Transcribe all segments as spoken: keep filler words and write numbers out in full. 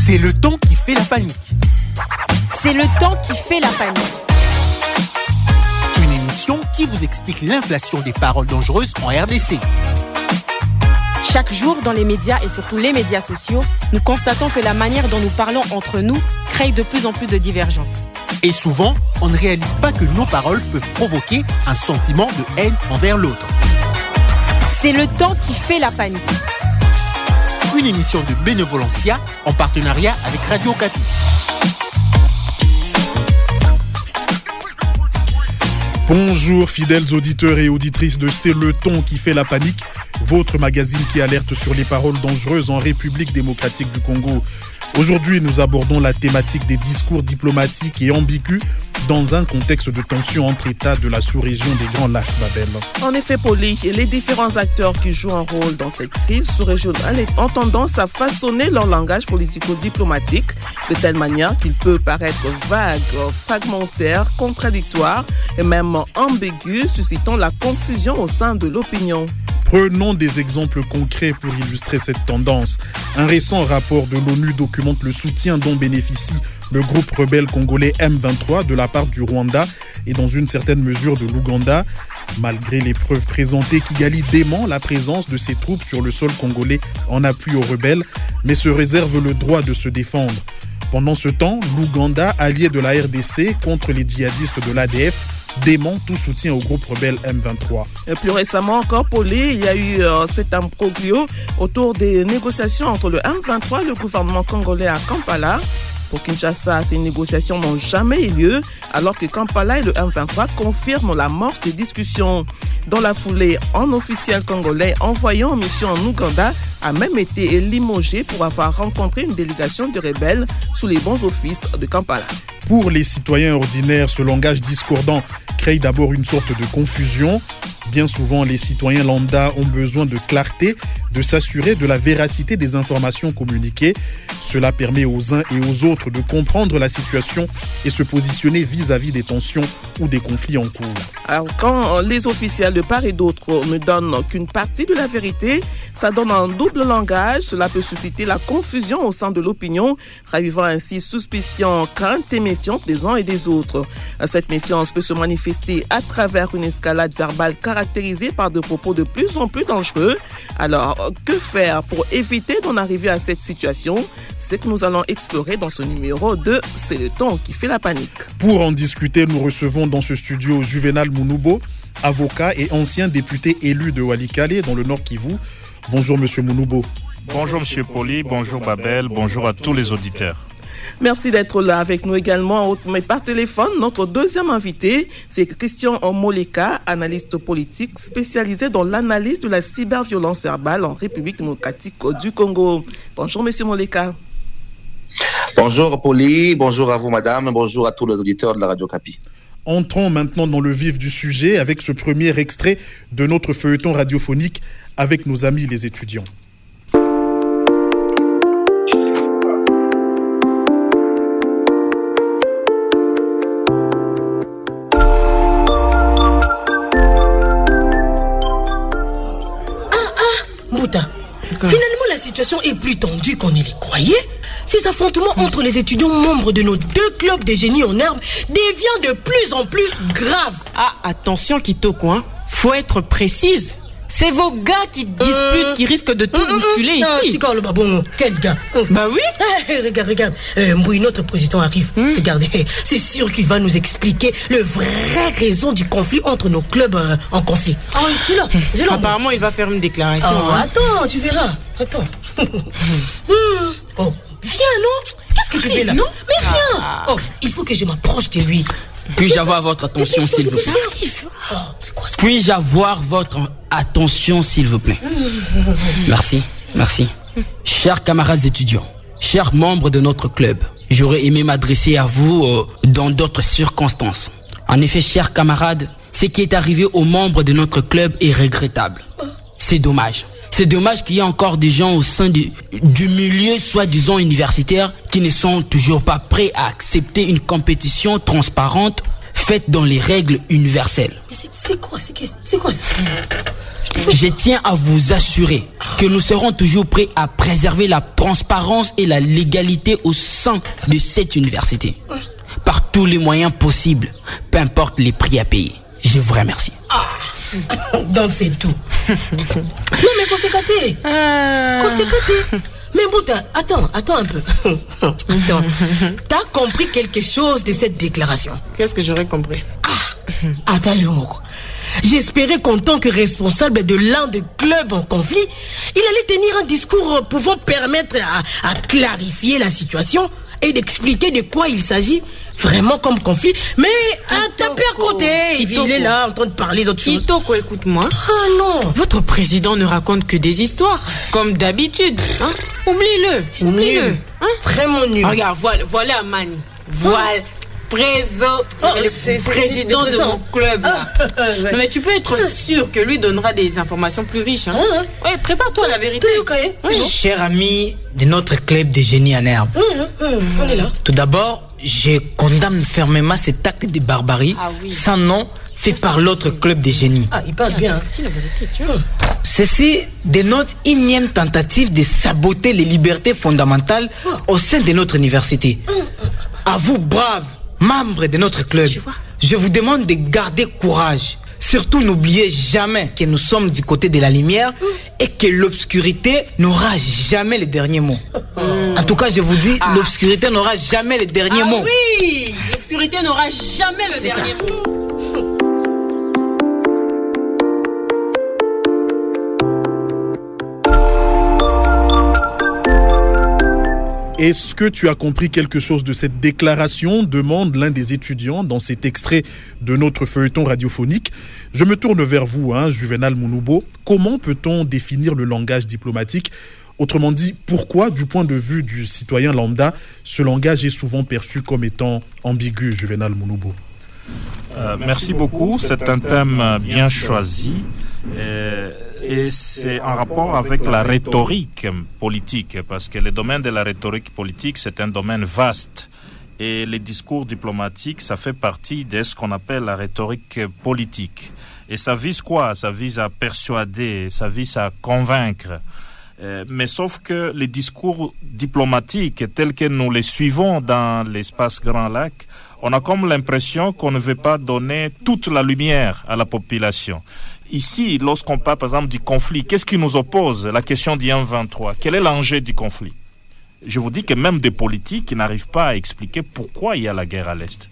C'est le temps qui fait la panique. C'est le temps qui fait la panique. Une émission qui vous explique l'inflation des paroles dangereuses en R D C. Chaque jour, dans les médias et surtout les médias sociaux, nous constatons que la manière dont nous parlons entre nous crée de plus en plus de divergences. Et souvent, on ne réalise pas que nos paroles peuvent provoquer un sentiment de haine envers l'autre. C'est le temps qui fait la panique. Une émission de Bénévolencia en partenariat avec Radio Okapi. Bonjour fidèles auditeurs et auditrices de C'est le ton qui fait la panique, votre magazine qui alerte sur les paroles dangereuses en République démocratique du Congo. Aujourd'hui, nous abordons la thématique des discours diplomatiques et ambigus dans un contexte de tension entre États de la sous-région des Grands Lacs, Babel. En effet, Poli, les différents acteurs qui jouent un rôle dans cette crise sous-régionale ont tendance à façonner leur langage politico-diplomatique de telle manière qu'il peut paraître vague, fragmentaire, contradictoire et même ambigu, suscitant la confusion au sein de l'opinion. Prenons des exemples concrets pour illustrer cette tendance. Un récent rapport de l'ONU documente le soutien dont bénéficie le groupe rebelle congolais M vingt-trois de la part du Rwanda et dans une certaine mesure de l'Ouganda. Malgré les preuves présentées, Kigali dément la présence de ses troupes sur le sol congolais en appui aux rebelles, mais se réserve le droit de se défendre. Pendant ce temps, l'Ouganda, allié de la R D C contre les djihadistes de l'A D F, dément tout soutien au groupe rebelle M vingt-trois. Et plus récemment encore, Poli, il y a eu euh, cet imbroglio autour des négociations entre le M vingt-trois et le gouvernement congolais à Kampala. Pour Kinshasa, ces négociations n'ont jamais eu lieu, alors que Kampala et le M vingt-trois confirment l'amorce des discussions. Dans la foulée, un officiel congolais envoyé en mission en Ouganda a même été limogé pour avoir rencontré une délégation de rebelles sous les bons offices de Kampala. Pour les citoyens ordinaires, ce langage discordant crée d'abord une sorte de confusion. Bien souvent, les citoyens lambda ont besoin de clarté, de s'assurer de la véracité des informations communiquées. Cela permet aux uns et aux autres de comprendre la situation et se positionner vis-à-vis des tensions ou des conflits en cours. Alors, quand les officiels de part et d'autre ne donnent qu'une partie de la vérité, ça donne un double langage. Cela peut susciter la confusion au sein de l'opinion, ravivant ainsi suspicion, crainte et méfiance des uns et des autres. Cette méfiance peut se manifester à travers une escalade verbale caractérisée par des propos de plus en plus dangereux. Alors, que faire pour éviter d'en arriver à cette situation? C'est que nous allons explorer dans ce numéro de C'est le ton qui fait la panique. Pour en discuter, nous recevons dans ce studio Juvenal Mounoubo, avocat et ancien député élu de Walikale dans le Nord Kivu. Bonjour Monsieur Mounoubo. Bonjour Monsieur Poli, bonjour Babel, bonjour à tous les auditeurs. Merci d'être là avec nous également, mais par téléphone. Notre deuxième invité, c'est Christian Moleka, analyste politique spécialisé dans l'analyse de la cyberviolence verbale en République démocratique du Congo. Bonjour Monsieur Moleka. Bonjour Poli, bonjour à vous Madame, bonjour à tous les auditeurs de la Radio Okapi. Entrons maintenant dans le vif du sujet avec ce premier extrait de notre feuilleton radiophonique avec nos amis les étudiants. Finalement, la situation est plus tendue qu'on ne les croyait. Ces affrontements entre les étudiants membres de nos deux clubs des génies en herbe deviennent de plus en plus graves. Ah, attention Kitoko, hein. Faut être précise. C'est vos gars qui disputent, euh... qui risquent de tout euh, bousculer euh, ici. Ah, le babon, quel gars? Bah oui. Ah, regarde, regarde. Euh, Mbouy, notre président arrive. Hum. Regardez, c'est sûr qu'il va nous expliquer le vrai raison du conflit entre nos clubs euh, en conflit. Ah, c'est là, c'est là. Apparemment, il va faire une déclaration. Oh, hein. Attends, tu verras. Attends. Oh, viens, non? Qu'est-ce que tu fais là? Non, mais viens. Ah. Oh, il faut que je m'approche de lui. Puis-je avoir votre attention, s'il vous plaît? Oh, c'est quoi ça? Puis-je avoir votre attention, s'il vous plaît? Merci, merci. Chers camarades étudiants, chers membres de notre club, j'aurais aimé m'adresser à vous euh, dans d'autres circonstances. En effet, chers camarades, ce qui est arrivé aux membres de notre club est regrettable. C'est dommage. C'est dommage qu'il y ait encore des gens au sein du, du milieu, soi-disant universitaire, qui ne sont toujours pas prêts à accepter une compétition transparente faite dans les règles universelles. C'est, c'est quoi, c'est, c'est quoi ça? Je tiens à vous assurer que nous serons toujours prêts à préserver la transparence et la légalité au sein de cette université. Par tous les moyens possibles, peu importe les prix à payer. Je vous remercie. Ah. Donc c'est tout. Non mais conséquenté. Euh... Conséquenté. Mais Mbouta, attends, attends un peu. Attends. T'as compris quelque chose de cette déclaration? Qu'est-ce que j'aurais compris? Ah, attends, Yomoko. J'espérais qu'en tant que responsable de l'un des clubs en conflit, il allait tenir un discours pouvant permettre à, à clarifier la situation et d'expliquer de quoi il s'agit vraiment comme conflit. Mais t'as pu à côté. Il est là en train de parler d'autre chose. Kitoko, écoute-moi. Ah non. Votre président ne raconte que des histoires, comme d'habitude. Hein? Oublie-le. Oublie-le. Hein? Vraiment nul. Regarde, voilà, voilà Amani. Voilà. Préso, oh, le c'est, c'est, président c'est de mon club. Là. Ah, ouais. Non, mais tu peux être sûr que lui donnera des informations plus riches. Hein? Ah, ouais. Ouais, prépare-toi à la vérité. Okay. Oui. Cher ami de notre club de génie en herbe, mmh, mmh, on est là. Tout d'abord, je condamne fermement cet acte de barbarie, ah, oui. sans nom, fait par l'autre club de génie. Ah, il parle bien. Dis la vérité, tu vois. Ceci dénote une énième tentative de saboter les libertés fondamentales oh. au sein de notre université. Mmh. À vous, braves membres de notre club, je vous demande de garder courage. Surtout, n'oubliez jamais que nous sommes du côté de la lumière et que l'obscurité n'aura jamais le dernier mot. Mmh. En tout cas, je vous dis, ah. l'obscurité n'aura jamais le dernier ah mot. Oui, l'obscurité n'aura jamais le C'est dernier ça. mot. Est-ce que tu as compris quelque chose de cette déclaration? Demande l'un des étudiants dans cet extrait de notre feuilleton radiophonique. Je me tourne vers vous, hein, Juvenal Mounoubo. Comment peut-on définir le langage diplomatique? Autrement dit, pourquoi, du point de vue du citoyen lambda, ce langage est souvent perçu comme étant ambigu, Juvenal Mounoubo? Euh, merci beaucoup. C'est un thème bien choisi. Euh, Et c'est en rapport avec la rhétorique politique, parce que le domaine de la rhétorique politique, c'est un domaine vaste. Et les discours diplomatiques, ça fait partie de ce qu'on appelle la rhétorique politique. Et ça vise quoi? Ça vise à persuader, ça vise à convaincre. Euh, mais sauf que les discours diplomatiques, tels que nous les suivons dans l'espace Grand Lac, on a comme l'impression qu'on ne veut pas donner toute la lumière à la population. Ici, lorsqu'on parle par exemple du conflit, qu'est-ce qui nous oppose? La question du M vingt-trois. Quel est l'enjeu du conflit? Je vous dis que même des politiques qui n'arrivent pas à expliquer pourquoi il y a la guerre à l'Est.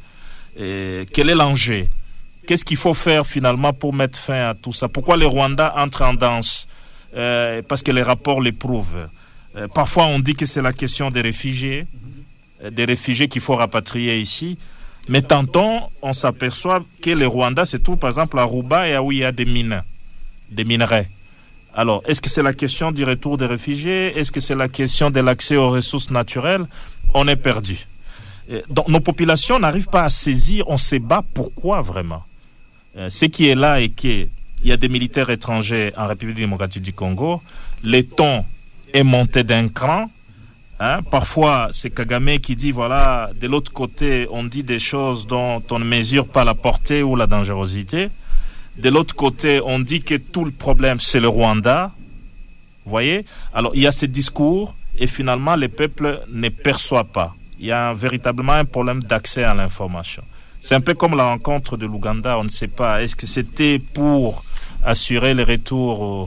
Et quel est l'enjeu? Qu'est-ce qu'il faut faire finalement pour mettre fin à tout ça? Pourquoi les Rwandais entrent en danse? euh, Parce que les rapports les prouvent. Euh, parfois on dit que c'est la question des réfugiés, euh, des réfugiés qu'il faut rapatrier ici. Mais tantôt, on s'aperçoit que les Rwandais se trouvent par exemple à Rouba et à où il y a des mines, des minerais. Alors, est-ce que c'est la question du retour des réfugiés? Est-ce que c'est la question de l'accès aux ressources naturelles? On est perdu. Donc, nos populations n'arrivent pas à saisir, on se bat pourquoi vraiment? euh, Ce qui est là est qu'il y a des militaires étrangers en République démocratique du Congo, le ton est monté d'un cran. Hein, parfois, c'est Kagame qui dit, voilà, de l'autre côté, on dit des choses dont on ne mesure pas la portée ou la dangerosité. De l'autre côté, on dit que tout le problème, c'est le Rwanda. Vous voyez? Alors, il y a ces discours et finalement, les peuples ne perçoivent pas. Il y a un, véritablement un problème d'accès à l'information. C'est un peu comme la rencontre de l'Ouganda. On ne sait pas, est-ce que c'était pour assurer le retour au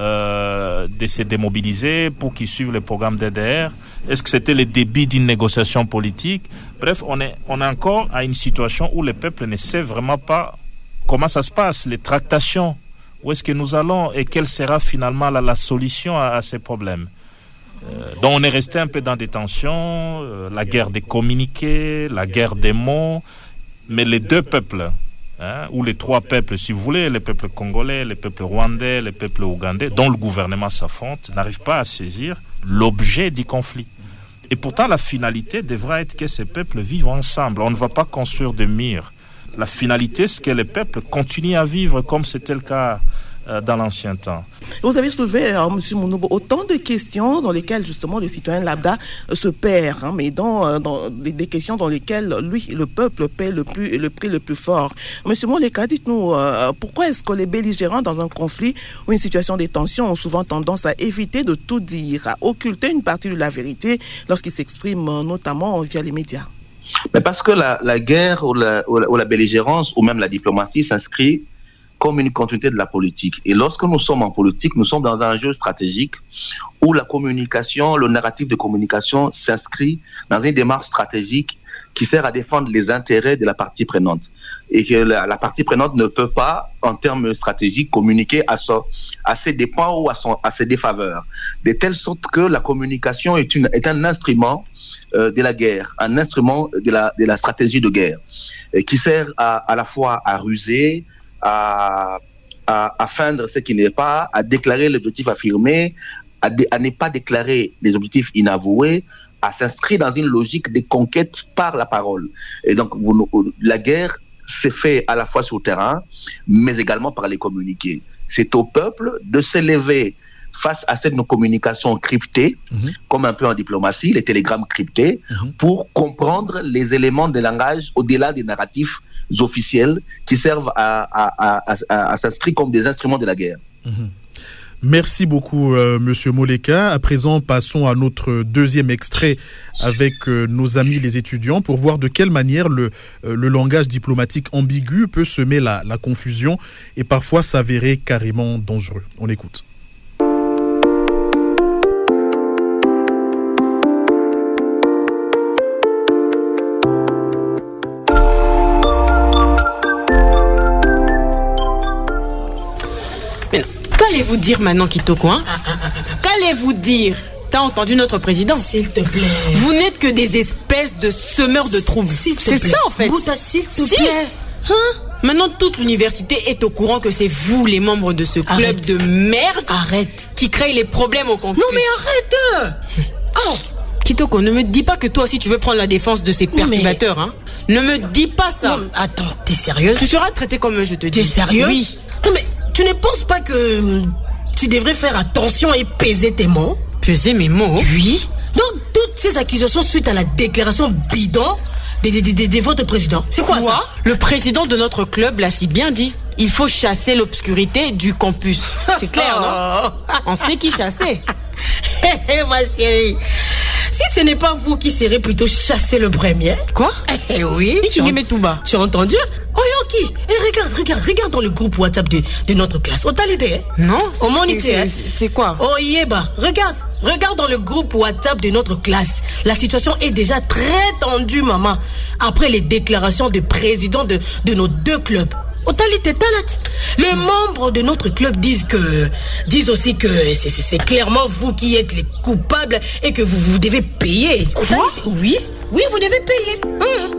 Euh, de se démobiliser pour qu'ils suivent le programme D D R? Est-ce que c'était le début d'une négociation politique? Bref, on est, on est encore à une situation où le peuple ne sait vraiment pas comment ça se passe, les tractations, où est-ce que nous allons et quelle sera finalement la, la solution à, à ces problèmes. Euh, donc on est resté un peu dans des tensions, euh, la guerre des communiqués, la guerre des mots, mais les deux peuples, Hein, ou les trois peuples, si vous voulez, les peuples congolais, les peuples rwandais, les peuples ougandais, dont le gouvernement s'affronte, n'arrivent pas à saisir l'objet du conflit. Et pourtant, la finalité devra être que ces peuples vivent ensemble. On ne va pas construire des murs. La finalité, c'est que les peuples continuent à vivre comme c'était le cas euh, dans l'ancien temps. Vous avez soulevé, euh, M. Mounoubo, autant de questions dans lesquelles justement le citoyen lambda euh, se perd, hein, mais dans, euh, dans des, des questions dans lesquelles lui, le peuple, paie le, plus, le prix le plus fort. M. Moleka, dites-nous, euh, pourquoi est-ce que les belligérants dans un conflit ou une situation de tension ont souvent tendance à éviter de tout dire, à occulter une partie de la vérité lorsqu'ils s'expriment euh, notamment via les médias? Mais parce que la, la guerre ou la, ou, la, ou la belligérance ou même la diplomatie s'inscrit comme une continuité de la politique. Et lorsque nous sommes en politique, nous sommes dans un jeu stratégique où la communication, le narratif de communication s'inscrit dans une démarche stratégique qui sert à défendre les intérêts de la partie prenante. Et que la, la partie prenante ne peut pas, en termes stratégiques, communiquer à, so, à ses dépens ou à, son, à ses défaveurs. De telle sorte que la communication est, une, est un instrument euh, de la guerre, un instrument de la, de la stratégie de guerre, euh, qui sert à, à la fois à ruser, À, à, à feindre ce qui n'est pas, à déclarer l'objectif affirmé, à, dé, à ne pas déclarer les objectifs inavoués, à s'inscrire dans une logique de conquête par la parole. Et donc, vous, la guerre s'est faite à la fois sur le terrain, mais également par les communiqués. C'est au peuple de s'élever face à cette communication cryptée, mmh. comme un peu en diplomatie, les télégrammes cryptés, mmh. pour comprendre les éléments de langage au-delà des narratifs officiels qui servent à, à, à, à, à s'inscrire comme des instruments de la guerre. Mmh. Merci beaucoup, euh, Monsieur Moleka. À présent, passons à notre deuxième extrait avec euh, nos amis les étudiants pour voir de quelle manière le, euh, le langage diplomatique ambigu peut semer la, la confusion et parfois s'avérer carrément dangereux. On écoute. Qu'allez-vous dire maintenant, Kitoko, hein? Qu'allez-vous dire? T'as entendu notre président? S'il te plaît. Vous n'êtes que des espèces de semeurs de troubles. C'est ça, en fait. Bouta, s'il te si. plaît. Hein? Maintenant, toute l'université est au courant que c'est vous, les membres de ce club arrête. de merde, arrête, qui créent les problèmes au campus. Non, mais arrête. Oh, Kitoko, ne me dis pas que toi aussi tu veux prendre la défense de ces perturbateurs, mais... hein? Ne me dis pas ça. Non, attends, t'es sérieuse? Tu seras traité comme je te dis. T'es sérieux? Oui. Non, mais tu ne penses pas que tu devrais faire attention et peser tes mots? Peser mes mots? Oui. Donc, toutes ces accusations suite à la déclaration bidon de, de, de, de, de votre président. C'est quoi, quoi ça? Le président de notre club l'a si bien dit. Il faut chasser l'obscurité du campus. C'est clair, non? On sait qui chasser. Hé, hé, ma chérie. Si ce n'est pas vous qui serez plutôt chassé le premier. Quoi? Eh oui. Tu, en... tout bas. tu as entendu? Oh Yoki, eh, regarde, regarde, regarde dans le groupe WhatsApp de, de notre classe. On t'a l'idée, hein? Non. Au moniteur. C'est quoi? Oh Yeba, regarde, regarde dans le groupe WhatsApp de notre classe. La situation est déjà très tendue, maman. Après les déclarations de président de, de nos deux clubs. Les membres de notre club disent que disent aussi que c'est, c'est, c'est clairement vous qui êtes les coupables et que vous, vous devez payer. Quoi? Oui, oui, vous devez payer. Mmh.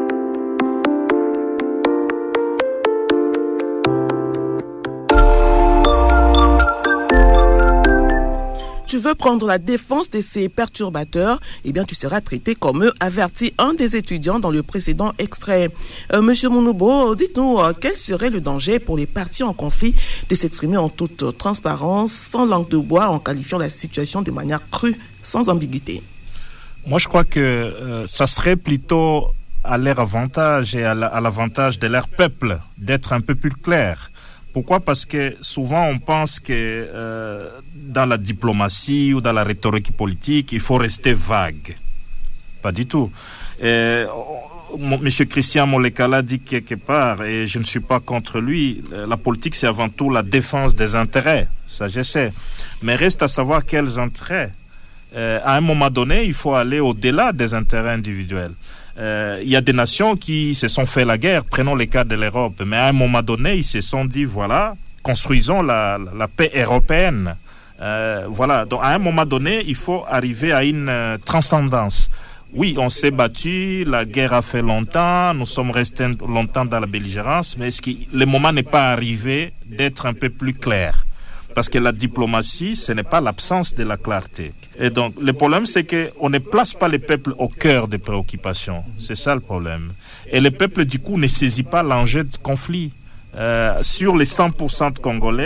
Tu veux prendre la défense de ces perturbateurs, eh bien tu seras traité comme eux, avertit un des étudiants dans le précédent extrait. Euh, Monsieur Mounoubo, dites-nous euh, quel serait le danger pour les parties en conflit de s'exprimer en toute transparence, sans langue de bois, en qualifiant la situation de manière crue, sans ambiguïté? Moi, je crois que euh, ça serait plutôt à leur avantage et à, la, à l'avantage de leur peuple d'être un peu plus clair. Pourquoi? Parce que souvent on pense que euh, dans la diplomatie ou dans la rhétorique politique, il faut rester vague. Pas du tout. Et, Monsieur Christian Moleka l'a dit quelque part, et je ne suis pas contre lui, la politique c'est avant tout la défense des intérêts, ça je sais. Mais reste à savoir quels intérêts. Euh, à un moment donné, il faut aller au-delà des intérêts individuels. Il euh, y a des nations qui se sont fait la guerre, prenons le cas de l'Europe, mais à un moment donné, ils se sont dit, voilà, construisons la, la, la paix européenne. Euh, voilà, donc à un moment donné, il faut arriver à une euh, transcendance. Oui, on s'est battu, la guerre a fait longtemps, nous sommes restés longtemps dans la belligérance, mais est-ce que le moment n'est pas arrivé d'être un peu plus clair? Parce que la diplomatie, ce n'est pas l'absence de la clarté. Et donc, le problème, c'est qu'on ne place pas le peuple au cœur des préoccupations. C'est ça le problème. Et le peuple, du coup, ne saisit pas l'enjeu de conflit. Euh, sur les cent pour cent de Congolais,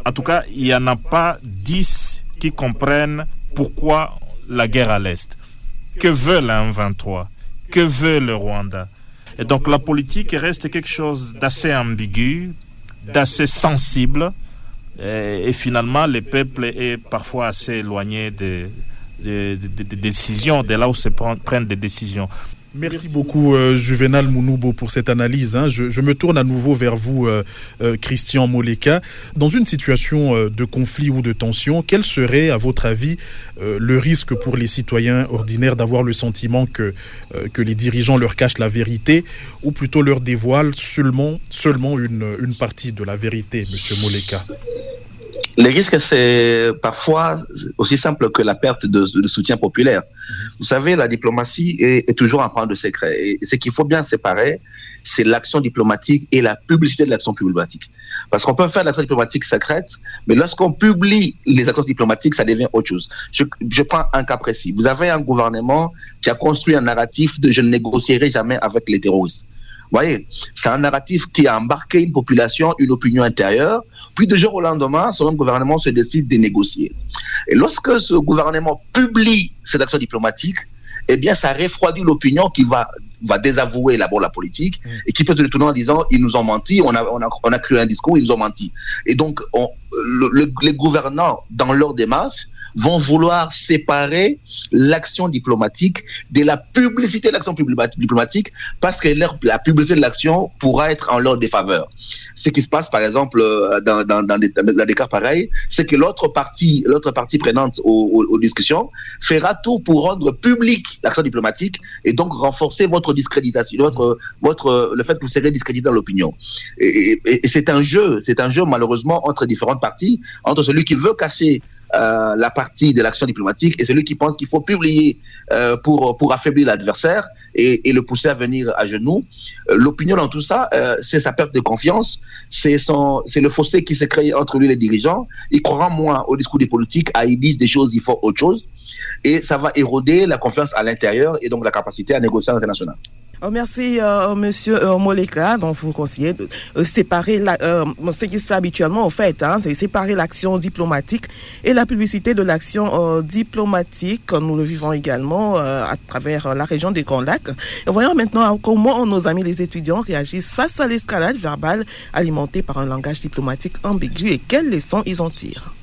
en tout cas, il n'y en a pas dix qui comprennent pourquoi la guerre à l'Est. Que veut la M vingt-trois? Que veut le Rwanda? Et donc la politique reste quelque chose d'assez ambigu, d'assez sensible, et, et finalement le peuple est parfois assez éloigné des de, de, de, de décisions, de là où se prennent des décisions. Merci beaucoup euh, Juvenal Mounoubo pour cette analyse. Hein. Je, je me tourne à nouveau vers vous, euh, euh, Christian Moleka. Dans une situation euh, de conflit ou de tension, quel serait, à votre avis, euh, le risque pour les citoyens ordinaires d'avoir le sentiment que, euh, que les dirigeants leur cachent la vérité, ou plutôt leur dévoilent seulement, seulement une, une partie de la vérité, Monsieur Moleka? Les risques, c'est parfois aussi simple que la perte de, de soutien populaire. Vous savez, la diplomatie est, est toujours un point de secret. Et ce qu'il faut bien séparer, c'est l'action diplomatique et la publicité de l'action diplomatique. Parce qu'on peut faire de l'action diplomatique secrète, mais lorsqu'on publie les actions diplomatiques, ça devient autre chose. Je, je prends un cas précis. Vous avez un gouvernement qui a construit un narratif de « je ne négocierai jamais avec les terroristes ». Vous voyez, c'est un narratif qui a embarqué une population, une opinion intérieure. Puis du jour au lendemain, son même gouvernement se décide de négocier. Et lorsque ce gouvernement publie cette action diplomatique, eh bien, ça refroidit l'opinion qui va, va désavouer d'abord la politique et qui peut se retourner en disant ils nous ont menti, on a, on a, on a cru un discours, ils nous ont menti. Et donc, on, le, le, les gouvernants, dans leur démarche, vont vouloir séparer l'action diplomatique de la publicité de l'action diplomatique parce que leur, la publicité de l'action pourra être en leur défaveur. Ce qui se passe, par exemple, dans, dans, dans, des, dans des cas pareils, c'est que l'autre partie, l'autre partie prenante aux, aux, aux discussions fera tout pour rendre public l'action diplomatique et donc renforcer votre discréditation, votre, votre, le fait que vous serez discrédité dans l'opinion. Et, et, et c'est un jeu, c'est un jeu malheureusement entre différentes parties, entre celui qui veut cacher Euh, la partie de l'action diplomatique et celui qui pense qu'il faut publier euh, pour, pour affaiblir l'adversaire et, et le pousser à venir à genoux. Euh, l'opinion dans tout ça, euh, c'est sa perte de confiance, c'est, son, c'est le fossé qui s'est créé entre lui et les dirigeants. Il croira moins au discours des politiques, à ils disent des choses, ils font autre chose. Et ça va éroder la confiance à l'intérieur et donc la capacité à négocier à l'international. Oh, merci, euh, monsieur euh, Moleka. Donc, vous conseillez de euh, séparer la, euh, ce qui se fait habituellement, en fait, hein, c'est séparer l'action diplomatique et la publicité de l'action euh, diplomatique. Nous le vivons également euh, à travers la région des Grands Lacs. Et voyons maintenant comment nos amis les étudiants réagissent face à l'escalade verbale alimentée par un langage diplomatique ambigu et quelles leçons ils en tirent.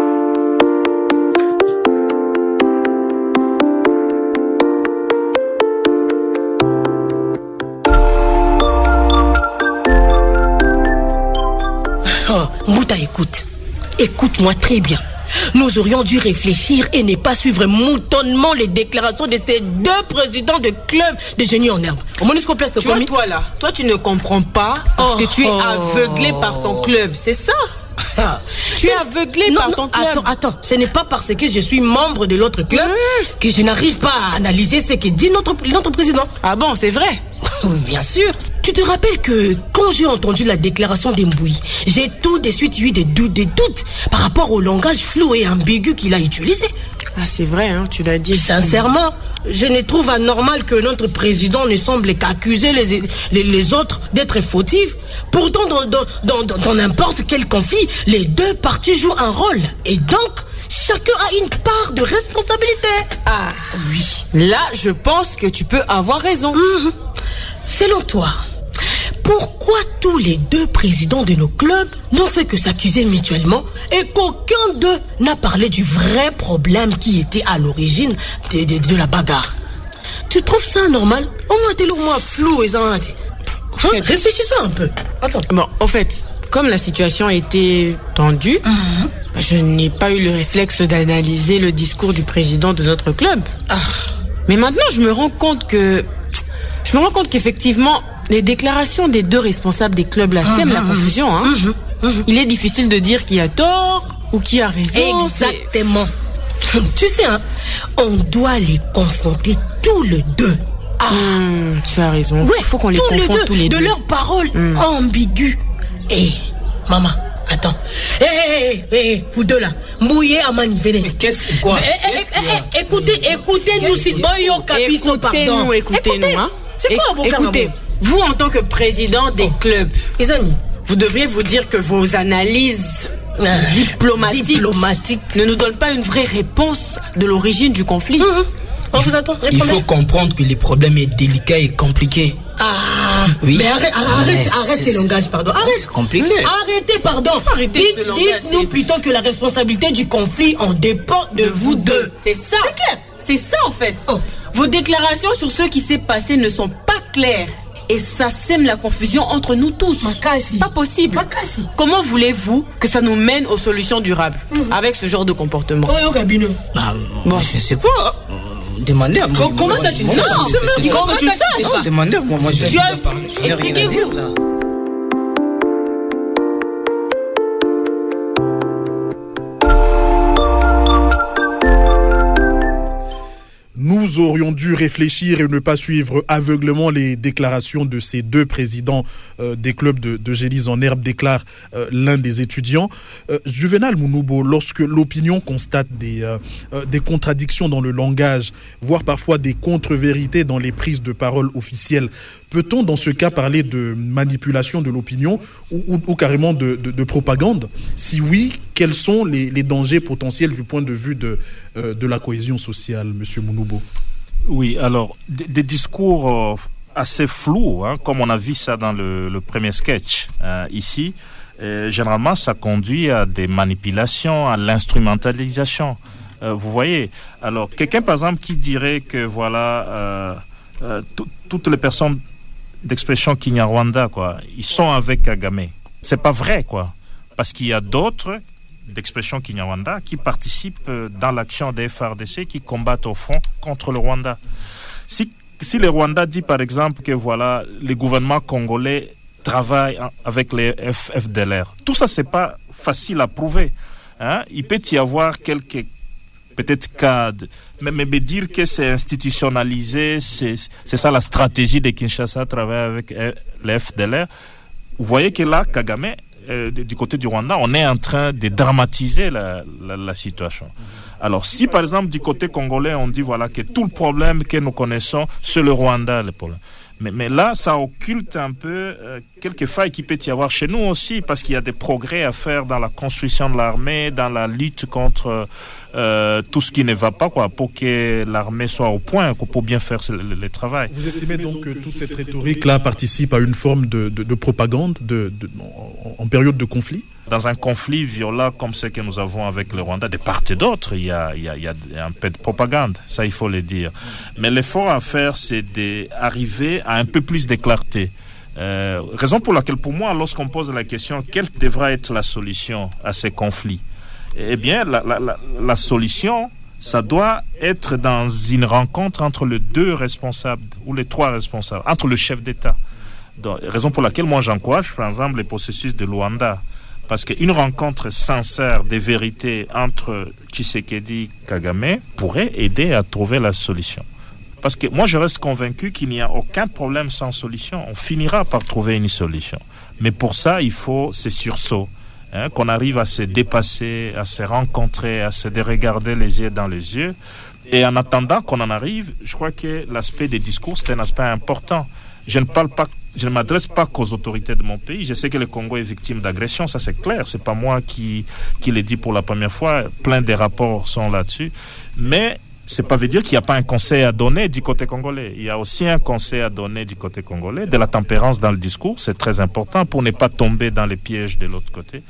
Oh, Mbouta, écoute. Écoute-moi très bien. Nous aurions dû réfléchir et ne pas suivre moutonnement les déclarations de ces deux présidents de clubs de génie en herbe. Tu vois, toi là, toi tu ne comprends pas parce oh, que tu es oh. aveuglé par ton club, c'est ça? Tu es aveuglé non, par non, ton club. Attends, attends, ce n'est pas parce que je suis membre de l'autre club mmh. que je n'arrive pas à analyser ce que dit notre, notre président. Ah bon, c'est vrai? Oui, bien sûr. Tu te rappelles que quand j'ai entendu la déclaration d'Embouy, j'ai tout de suite eu des doutes, des doutes par rapport au langage flou et ambigu qu'il a utilisé. Ah, c'est vrai, hein, tu l'as dit. Sincèrement, je ne trouve anormal que notre président ne semble qu'accuser les, les, les autres d'être fautifs. Pourtant, dans, dans, dans, dans n'importe quel conflit, les deux parties jouent un rôle. Et donc, chacun a une part de responsabilité. Ah, oui. Là, je pense que tu peux avoir raison. Mmh. Selon toi, pourquoi tous les deux présidents de nos clubs n'ont fait que s'accuser mutuellement et qu'aucun d'eux n'a parlé du vrai problème qui était à l'origine de, de, de la bagarre? Tu trouves ça normal? Au moins, t'es le moins flou et ça. Hein, réfléchissons un peu. Attends. Bon, en fait, comme la situation était tendue, uh-huh. je n'ai pas eu le réflexe d'analyser le discours du président de notre club. Ah. Mais maintenant, je me rends compte que... Je me rends compte qu'effectivement, les déclarations des deux responsables des clubs là sèment mmh, la confusion. Hein. Mmh, mmh. Il est difficile de dire qui a tort ou qui a raison. Exactement. Tu sais, hein, on doit les confronter tous les deux. Ah. Mmh, tu as raison. Il ouais, faut qu'on les confronte les tous les deux. De leurs paroles mmh. ambiguës. Hé, hey, maman, attends. Hé, hé, hé, vous deux là. Mouillé à manivelle. Mais qu'est-ce que quoi hey, hey, hey, Écoutez, écoutez-nous, si boyo capisto, pardon. Écoutez-nous, écoutez-nous, hein. C'est quoi, vos Écoutez, vous en tant que président des oh. clubs, vous devriez vous dire que vos analyses euh, diplomatique, diplomatique ne nous donne pas une vraie réponse de l'origine du conflit. Mmh. On vous attend. Il faut comprendre que le problème est délicat et compliqué. Ah, oui. Mais arrête, arrête, mais arrête ces langages, pardon. Arrête. C'est compliqué. Arrêtez, pardon. Arrêtez Dites, ce langage, dites-nous c'est- plutôt que la responsabilité du conflit en dépend de vous deux. C'est ça. C'est clair. C'est ça en fait. Oh. Vos déclarations sur ce qui s'est passé ne sont pas claires. Et ça sème la confusion entre nous tous. Makasi. Pas possible. Makasi. Comment voulez-vous que ça nous mène aux solutions durables avec ce genre de comportement? Oh, au cabinet. Ah, bon, je sais pas. Euh, Demandez à moi. Co- comment ça, tu Moi, sais moi, pas? je sais pas. Il faut que tu le saches. Non, demandez à moi. Moi, je Tu sais as- pas parler. Je n'ai rien à dire, Expliquez-vous. là. Nous aurions dû réfléchir et ne pas suivre aveuglément les déclarations de ces deux présidents euh, des clubs de, de gélies en herbe, déclare euh, l'un des étudiants. Euh, Juvenal Mounoubo, lorsque l'opinion constate des, euh, euh, des contradictions dans le langage, voire parfois des contre-vérités dans les prises de parole officielles, peut-on dans ce cas parler de manipulation de l'opinion ou, ou, ou carrément de, de, de propagande? Si oui, quels sont les, les dangers potentiels du point de vue de, euh, de la cohésion sociale, Monsieur Mounoubo? Oui, alors, des, des discours euh, assez flous, hein, comme on a vu ça dans le, le premier sketch euh, ici, euh, généralement ça conduit à des manipulations, à l'instrumentalisation. Euh, vous voyez, alors quelqu'un par exemple qui dirait que voilà, euh, euh, toutes les personnes d'expression Kinyarwanda, quoi, ils sont avec Kagame. C'est pas vrai, quoi, parce qu'il y a d'autres d'expression Kinyarwanda qui participent dans l'action des F A R D C qui combattent au front contre le Rwanda. Si, si le Rwanda dit par exemple que voilà, les gouvernements congolais travaillent avec les F D L R, tout ça c'est pas facile à prouver. Hein? Il peut y avoir quelques peut-être cadres, mais, mais, mais dire que c'est institutionnalisé, c'est, c'est ça la stratégie de Kinshasa, travailler avec les F D L R. Vous voyez que là, Kagame, Euh, du côté du Rwanda, on est en train de dramatiser la, la, la situation. Alors, si par exemple du côté congolais, on dit voilà que tout le problème que nous connaissons, c'est le Rwanda, le problème. Mais, mais là, ça occulte un peu euh, quelques failles qu'il peut y avoir chez nous aussi, parce qu'il y a des progrès à faire dans la construction de l'armée, dans la lutte contre euh, tout ce qui ne va pas, quoi, pour que l'armée soit au point, pour bien faire le, le, le travail. Vous estimez donc que toute cette rhétorique-là participe à une forme de, de, de propagande de, de, en, en période de conflit? Dans un conflit violent comme ce que nous avons avec le Rwanda, de part et d'autre, il y a, il y a, il y a un peu de propagande, ça il faut le dire. Mais l'effort à faire, c'est d'arriver à un peu plus de clarté. Euh, raison pour laquelle, pour moi, lorsqu'on pose la question, quelle devra être la solution à ces conflits? Eh bien, la, la, la, la solution, ça doit être dans une rencontre entre les deux responsables, ou les trois responsables, entre le chef d'État. Donc, raison pour laquelle moi j'encourage, par exemple, le processus de Luanda. Parce qu'une rencontre sincère des vérités entre Tshisekedi et Kagame pourrait aider à trouver la solution. Parce que moi, je reste convaincu qu'il n'y a aucun problème sans solution. On finira par trouver une solution. Mais pour ça, il faut ces sursauts, hein, qu'on arrive à se dépasser, à se rencontrer, à se regarder les yeux dans les yeux. Et en attendant qu'on en arrive, je crois que l'aspect des discours, c'est un aspect important. Je ne parle pas Je ne m'adresse pas qu'aux autorités de mon pays. Je sais que le Congo est victime d'agression, ça c'est clair. C'est pas moi qui, qui l'ai dit pour la première fois. Plein de rapports sont là-dessus. Mais c'est pas veut dire qu'il n'y a pas un conseil à donner du côté congolais. Il y a aussi un conseil à donner du côté congolais, de la tempérance dans le discours. C'est très important pour ne pas tomber dans les pièges de l'autre côté.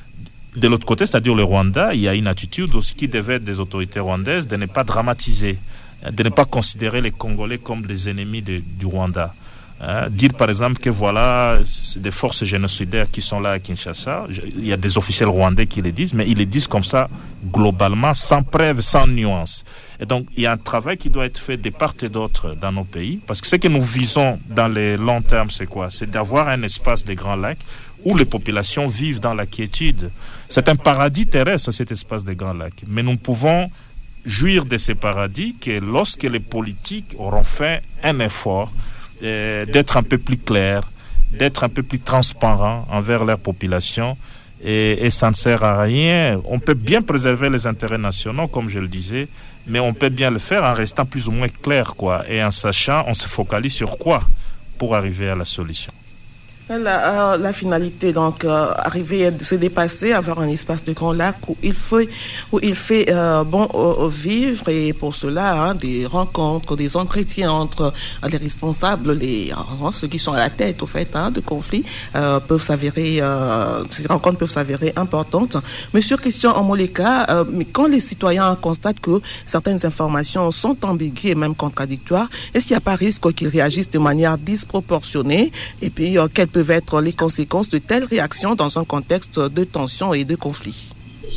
De l'autre côté, c'est-à-dire le Rwanda, il y a une attitude aussi qui devait être des autorités rwandaises de ne pas dramatiser, de ne pas considérer les Congolais comme des ennemis de, du Rwanda. Hein, dire par exemple que voilà, c'est des forces génocidaires qui sont là à Kinshasa. Il y a des officiels rwandais qui le disent, mais ils le disent comme ça globalement, sans preuve, sans nuance. Et donc il y a un travail qui doit être fait de part et d'autre dans nos pays, parce que ce que nous visons dans les longs termes, c'est quoi? C'est d'avoir un espace des Grands Lacs où les populations vivent dans la quiétude. C'est un paradis terrestre, cet espace des Grands Lacs. Mais nous pouvons jouir de ces paradis que lorsque les politiques auront fait un effort Euh, d'être un peu plus clair, d'être un peu plus transparent envers leur population, et, et ça ne sert à rien. On peut bien préserver les intérêts nationaux, comme je le disais, mais on peut bien le faire en restant plus ou moins clair, quoi, et en sachant, on se focalise sur quoi pour arriver à la solution. La, euh, la finalité, donc, euh, arriver à se dépasser, avoir un espace de grand lac où il fait, où il fait euh, bon euh, vivre, et pour cela, hein, des rencontres, des entretiens entre euh, les responsables, les, euh, ceux qui sont à la tête, au fait, hein, de conflits, euh, peuvent s'avérer, euh, ces rencontres peuvent s'avérer importantes. Monsieur Christian Omoleka, euh, mais quand les citoyens constatent que certaines informations sont ambiguës et même contradictoires, est-ce qu'il n'y a pas risque qu'ils réagissent de manière disproportionnée? Et puis, euh, quelles peuvent être les conséquences de telles réactions dans un contexte de tension et de conflit?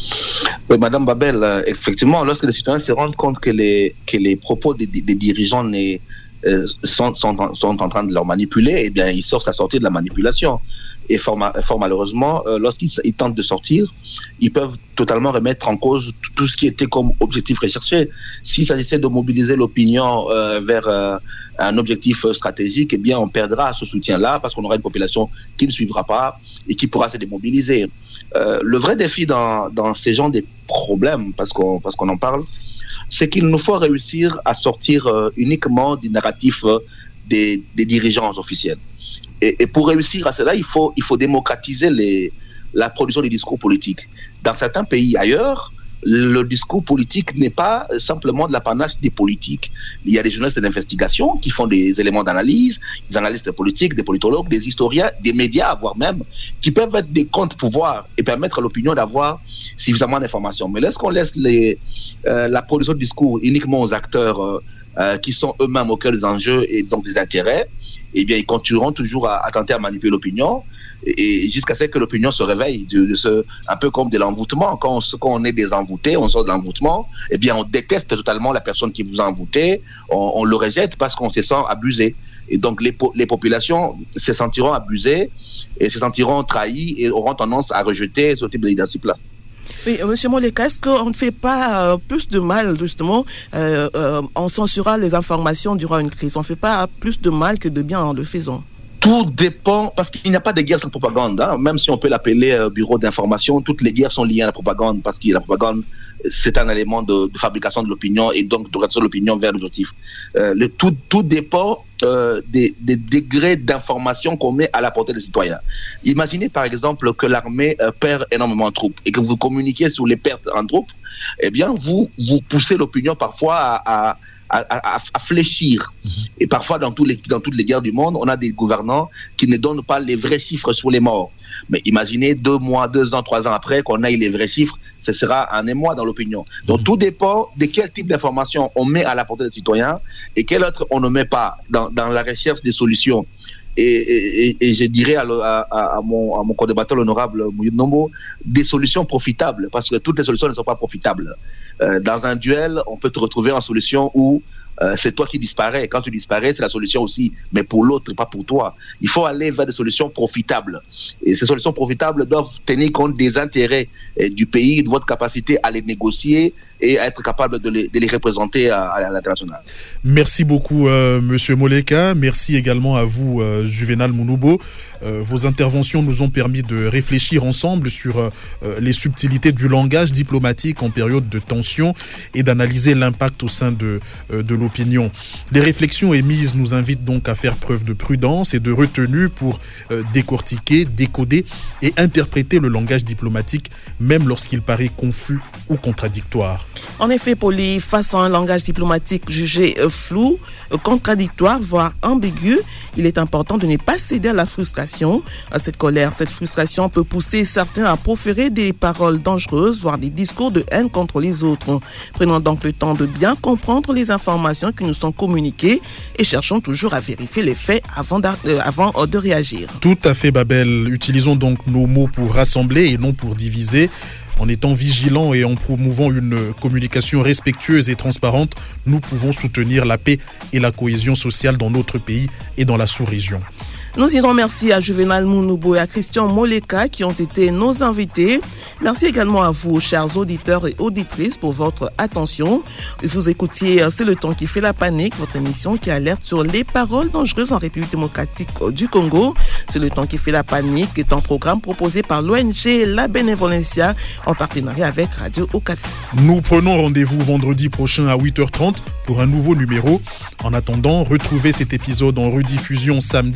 Oui, Madame Babel, euh, effectivement, lorsque les citoyens se rendent compte que les, que les propos des, des dirigeants n'est, euh, sont, sont, sont en train de leur manipuler, eh bien, ils sortent à sortir de la manipulation. Et fort, fort malheureusement, euh, lorsqu'ils ils tentent de sortir, ils peuvent totalement remettre en cause tout ce qui était comme objectif recherché. S'il s'agissait de mobiliser l'opinion euh, vers euh, un objectif stratégique, eh bien, on perdra ce soutien-là parce qu'on aura une population qui ne suivra pas et qui pourra se démobiliser. Euh, le vrai défi dans, dans ces genres de problèmes, parce qu'on, parce qu'on en parle, c'est qu'il nous faut réussir à sortir euh, uniquement du narratif euh, des, des dirigeants officiels. Et, et pour réussir à cela, il faut, il faut démocratiser les, la production des discours politiques. Dans certains pays ailleurs, le discours politique n'est pas simplement de l'apanage des politiques. Il y a des journalistes d'investigation qui font des éléments d'analyse, des analystes politiques, des politologues, des historiens, des médias, voire même, qui peuvent être des contre-pouvoirs et permettre à l'opinion d'avoir suffisamment d'informations. Mais lorsqu'on laisse les, euh, la production de discours uniquement aux acteurs euh, euh, qui sont eux-mêmes au cœur des enjeux et donc des intérêts, eh bien, ils continueront toujours à, à tenter à manipuler l'opinion et, et jusqu'à ce que l'opinion se réveille, de, de ce, un peu comme de l'envoûtement. Quand on, quand on est désenvoûté, on sort de l'envoûtement, eh bien, on déteste totalement la personne qui vous a envoûté, on, on le rejette parce qu'on se sent abusé. Et donc, les, les populations se sentiront abusées et se sentiront trahies et auront tendance à rejeter ce type de leadership-là. Oui, Monsieur Moleka, est-ce qu'on ne fait pas euh, plus de mal, justement, euh, euh, en censurant les informations durant une crise? On ne fait pas plus de mal que de bien en le faisant? Tout dépend, parce qu'il n'y a pas de guerre sans propagande. Hein. Même si on peut l'appeler euh, bureau d'information, toutes les guerres sont liées à la propagande, parce que la propagande, c'est un élément de, de fabrication de l'opinion et donc d'orientation de l'opinion vers l'objectif. Euh, le tout, tout dépend euh, des, des degrés d'information qu'on met à la portée des citoyens. Imaginez par exemple que l'armée euh, perd énormément de troupes et que vous communiquez sur les pertes en troupes. Eh bien, vous, vous poussez l'opinion parfois à, à À, à, à fléchir. Et parfois, dans, tous les, dans toutes les guerres du monde, on a des gouvernants qui ne donnent pas les vrais chiffres sur les morts. Mais imaginez deux mois, deux ans, trois ans après qu'on ait les vrais chiffres, ce sera un émoi dans l'opinion. Donc, mmh. tout dépend de quel type d'information on met à la portée des citoyens et quel autre on ne met pas dans, dans la recherche des solutions. Et, et, et je dirais à, à, à, mon, à mon co-débatteur, l'honorable Mouyub Nombo, des solutions profitables, parce que toutes les solutions ne sont pas profitables. Euh, dans un duel, on peut te retrouver en solution où euh, c'est toi qui disparais. Quand tu disparais, c'est la solution aussi, mais pour l'autre, pas pour toi. Il faut aller vers des solutions profitables. Et ces solutions profitables doivent tenir compte des intérêts euh, du pays, de votre capacité à les négocier et à être capable de les, de les représenter à, à l'international. Merci beaucoup, euh, Monsieur Moleka. Merci également à vous, euh, Juvenal Mounoubo. Euh, vos interventions nous ont permis de réfléchir ensemble sur euh, les subtilités du langage diplomatique en période de tension et d'analyser l'impact au sein de, euh, de l'opinion. Les réflexions émises nous invitent donc à faire preuve de prudence et de retenue pour euh, décortiquer, décoder et interpréter le langage diplomatique, même lorsqu'il paraît confus ou contradictoire. En effet, Poli, face à un langage diplomatique jugé euh, flou, euh, contradictoire, voire ambigu, il est important de ne pas céder à la frustration. À cette colère, cette frustration peut pousser certains à proférer des paroles dangereuses, voire des discours de haine contre les autres. Prenons donc le temps de bien comprendre les informations qui nous sont communiquées et cherchons toujours à vérifier les faits avant, euh, avant de réagir. Tout à fait, Babel. Utilisons donc nos mots pour rassembler et non pour diviser. En étant vigilants et en promouvant une communication respectueuse et transparente, nous pouvons soutenir la paix et la cohésion sociale dans notre pays et dans la sous-région. Nous dirons merci à Juvenal Mounoubo et à Christian Moleka qui ont été nos invités. Merci également à vous, chers auditeurs et auditrices, pour votre attention. Vous écoutiez C'est le temps qui fait la panique, votre émission qui alerte sur les paroles dangereuses en République démocratique du Congo. C'est le temps qui fait la panique est un programme proposé par l'O N G La Benevolencia en partenariat avec Radio Okapi. Nous prenons rendez-vous vendredi prochain à huit heures trente pour un nouveau numéro. En attendant, retrouvez cet épisode en rediffusion samedi à onze heures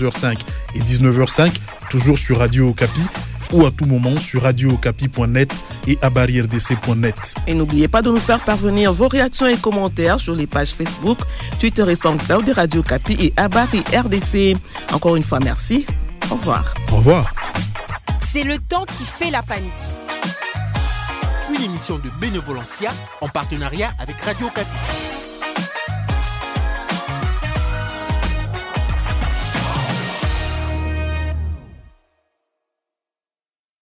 heures cinq et dix-neuf heures cinq, toujours sur Radio Okapi, ou à tout moment sur radio okapi point net et habari r d c point net. Et n'oubliez pas de nous faire parvenir vos réactions et commentaires sur les pages Facebook, Twitter et SoundCloud de Radio Okapi et Habari R D C. Encore une fois, merci. Au revoir. Au revoir. C'est le temps qui fait la panique. Une émission de Bénévolencia en partenariat avec Radio Okapi.